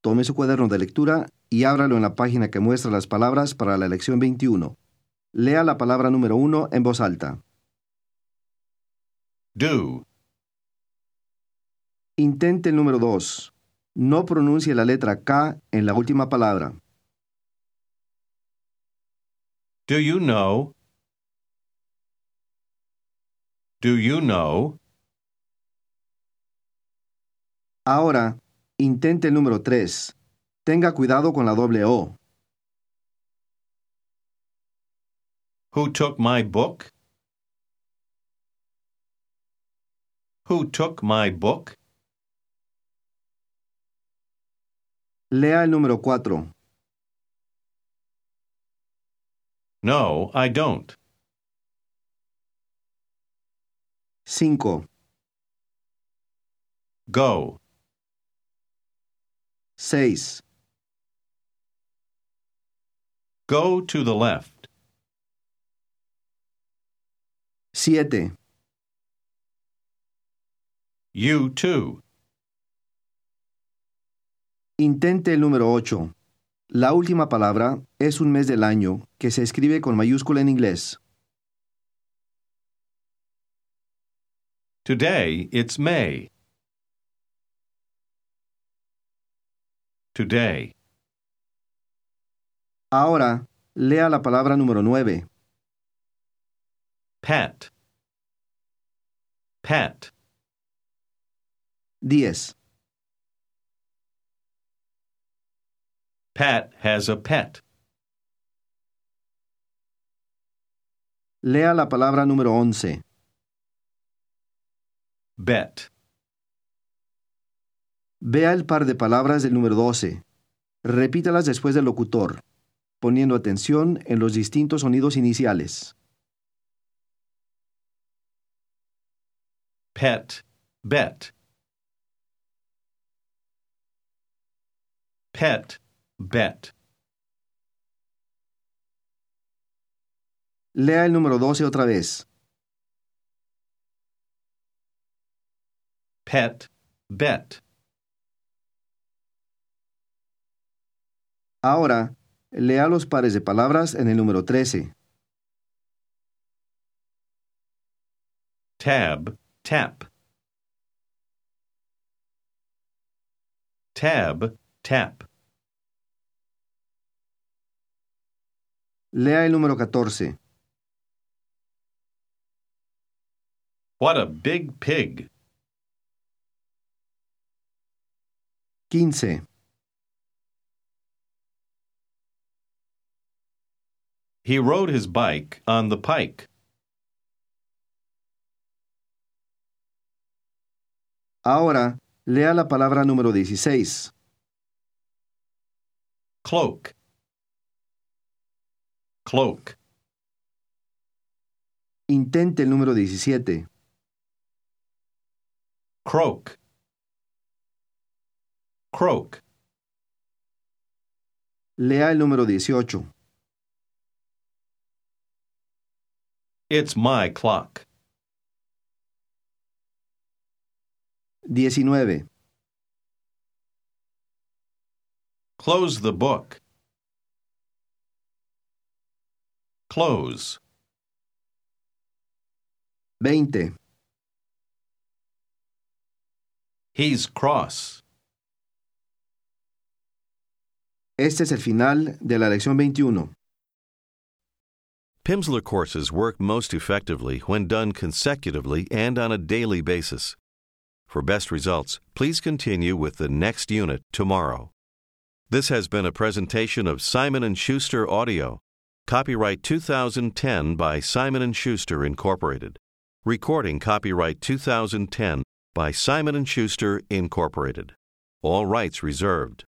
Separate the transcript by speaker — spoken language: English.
Speaker 1: Tome su cuaderno de lectura y ábralo en la página que muestra las palabras para la lección 21. Lea la palabra número 1 en voz alta.
Speaker 2: Do.
Speaker 1: Intente el número 2. No pronuncie la letra K en la última palabra.
Speaker 2: Do you know? Do you know?
Speaker 1: Ahora, intente el número 3. Tenga cuidado con la doble O.
Speaker 2: Who took my book? Who took my book?
Speaker 1: Lea el número 4.
Speaker 2: No, I don't.
Speaker 1: 5.
Speaker 2: Go.
Speaker 1: 6.
Speaker 2: Go to the left.
Speaker 1: 7.
Speaker 2: You too.
Speaker 1: Intente el número 8. La última palabra es un mes del año que se escribe con mayúscula en inglés.
Speaker 2: Today, it's May. Today.
Speaker 1: Ahora, lea la palabra número 9.
Speaker 2: Pat. Pat.
Speaker 1: 10.
Speaker 2: Pat has a pet.
Speaker 1: Lea la palabra número 11.
Speaker 2: Bet.
Speaker 1: Vea el par de palabras del número 12. Repítalas después del locutor, poniendo atención en los distintos sonidos iniciales.
Speaker 2: Pet. Bet. Pet. Bet.
Speaker 1: Lea el número 12 otra vez.
Speaker 2: Pet. Bet.
Speaker 1: Ahora, lea los pares de palabras en el número 13.
Speaker 2: Tab. Tap. Tab. Tap.
Speaker 1: Lea el número 14.
Speaker 2: What a big pig.
Speaker 1: 15.
Speaker 2: He rode his bike on the pike.
Speaker 1: Ahora, lea la palabra número 16.
Speaker 2: Cloak. Cloak.
Speaker 1: Intente el número 17.
Speaker 2: Croak. Croak.
Speaker 1: Lea el número 18.
Speaker 2: It's my clock.
Speaker 1: 19.
Speaker 2: Close the book. Close.
Speaker 1: 20.
Speaker 2: He's cross.
Speaker 1: Este es el final de la lección 21.
Speaker 3: Pimsleur courses work most effectively when done consecutively and on a daily basis. For best results, please continue with the next unit tomorrow. This has been a presentation of Simon & Schuster Audio. Copyright 2010 by Simon & Schuster, Incorporated. Recording copyright 2010 by Simon & Schuster, Incorporated. All rights reserved.